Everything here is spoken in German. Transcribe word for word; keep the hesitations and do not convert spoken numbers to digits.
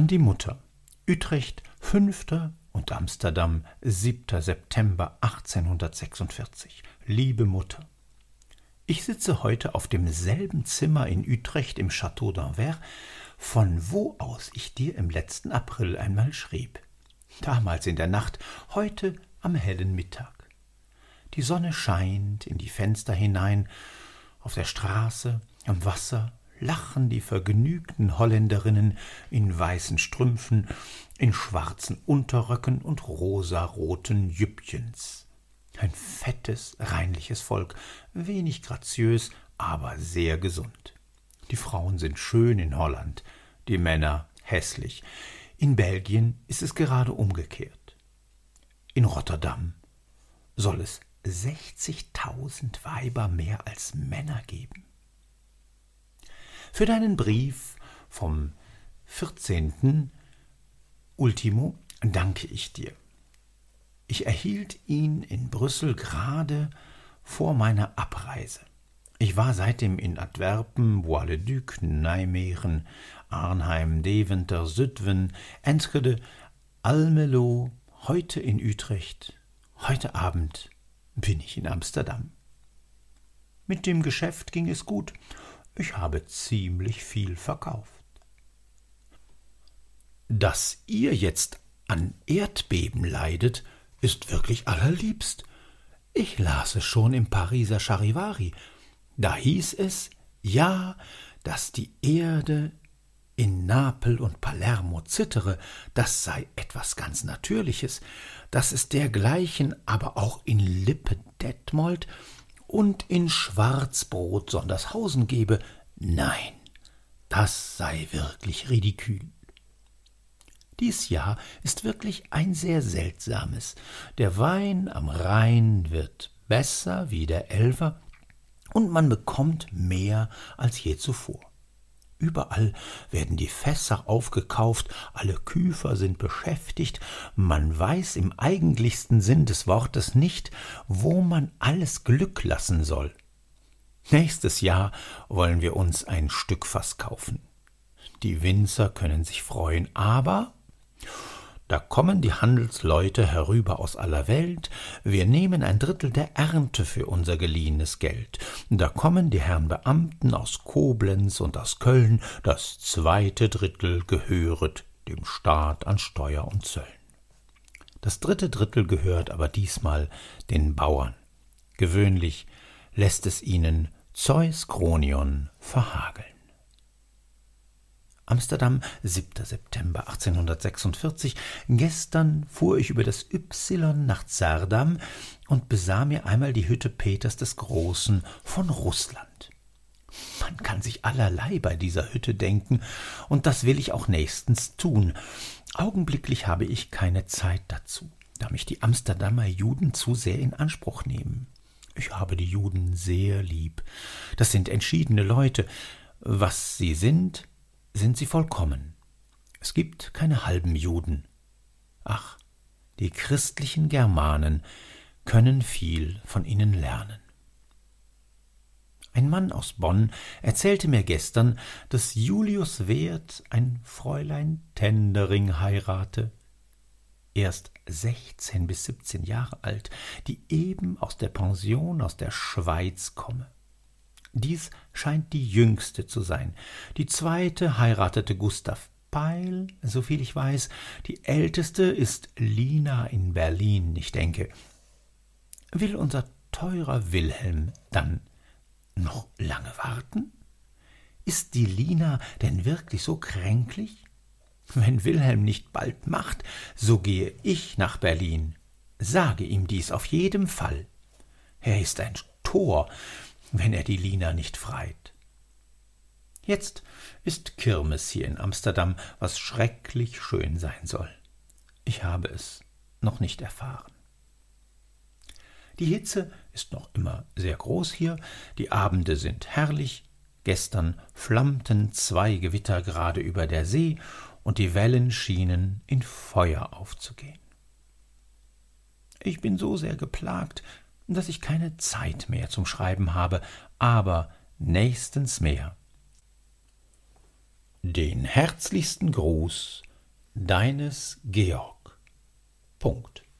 An die Mutter. Utrecht, fünfter und Amsterdam, siebter September achtzehnhundertsechsundvierzig. Liebe Mutter, ich sitze heute auf demselben Zimmer in Utrecht im Château d'Anvers, von wo aus ich dir im letzten April einmal schrieb. Damals in der Nacht, heute am hellen Mittag. Die Sonne scheint in die Fenster hinein, auf der Straße, am Wasser lachen die vergnügten Holländerinnen in weißen Strümpfen, in schwarzen Unterröcken und rosaroten Jüppchens. Ein fettes, reinliches Volk, wenig graziös, aber sehr gesund. Die Frauen sind schön in Holland, die Männer hässlich. In Belgien ist es gerade umgekehrt. In Rotterdam soll es sechzigtausend Weiber mehr als Männer geben. Für deinen Brief vom vierzehnten Ultimo danke ich dir. Ich erhielt ihn in Brüssel gerade vor meiner Abreise. Ich war seitdem in Antwerpen, Bois-le-Duc, Nijmegen, Arnheim, Deventer, Zutphen, Enschede, Almelo, heute in Utrecht, heute Abend bin ich in Amsterdam. Mit dem Geschäft ging es gut. Ich habe ziemlich viel verkauft. Dass ihr jetzt an Erdbeben leidet, ist wirklich allerliebst. Ich las es schon im Pariser Charivari. Da hieß es, ja, dass die Erde in Napel und Palermo zittere, das sei etwas ganz Natürliches, dass es dergleichen aber auch in Lippe-Detmold und in Schwarzbrot Sondershausen gebe, nein, das sei wirklich ridikül. Dies Jahr ist wirklich ein sehr seltsames. Der Wein am Rhein wird besser wie der Elfer, und man bekommt mehr als je zuvor. Überall werden die Fässer aufgekauft, alle Küfer sind beschäftigt, man weiß im eigentlichsten Sinn des Wortes nicht, wo man alles Glück lassen soll. Nächstes Jahr wollen wir uns ein Stück Fass kaufen. Die Winzer können sich freuen, aber da kommen die Handelsleute herüber aus aller Welt, wir nehmen ein Drittel der Ernte für unser geliehenes Geld. Da kommen die Herren Beamten aus Koblenz und aus Köln, das zweite Drittel gehöret dem Staat an Steuer und Zöllen. Das dritte Drittel gehört aber diesmal den Bauern. Gewöhnlich lässt es ihnen Zeus Kronion verhageln. Amsterdam, siebter September achtzehnhundertsechsundvierzig. Gestern fuhr ich über das Ypsilon nach Zardam und besah mir einmal die Hütte Peters des Großen von Russland. Man kann sich allerlei bei dieser Hütte denken, und das will ich auch nächstens tun. Augenblicklich habe ich keine Zeit dazu, da mich die Amsterdamer Juden zu sehr in Anspruch nehmen. Ich habe die Juden sehr lieb. Das sind entschiedene Leute. Was sie sind, sind sie vollkommen. Es gibt keine halben Juden. Ach, die christlichen Germanen können viel von ihnen lernen. Ein Mann aus Bonn erzählte mir gestern, dass Julius Wert ein Fräulein Tendering heirate, erst sechzehn bis siebzehn Jahre alt, die eben aus der Pension aus der Schweiz komme. Dies scheint die jüngste zu sein. Die zweite heiratete Gustav Peil, soviel ich weiß. Die älteste ist Lina in Berlin, ich denke. Will unser teurer Wilhelm dann noch lange warten? Ist die Lina denn wirklich so kränklich? Wenn Wilhelm nicht bald macht, so gehe ich nach Berlin. Sage ihm dies auf jeden Fall. Er ist ein Tor, wenn er die Lina nicht freit. Jetzt ist Kirmes hier in Amsterdam, was schrecklich schön sein soll. Ich habe es noch nicht erfahren. Die Hitze ist noch immer sehr groß hier, die Abende sind herrlich, gestern flammten zwei Gewitter gerade über der See, und die Wellen schienen in Feuer aufzugehen. Ich bin so sehr geplagt, dass ich keine Zeit mehr zum Schreiben habe, aber nächstens mehr. Den herzlichsten Gruß Deines Georg. Punkt.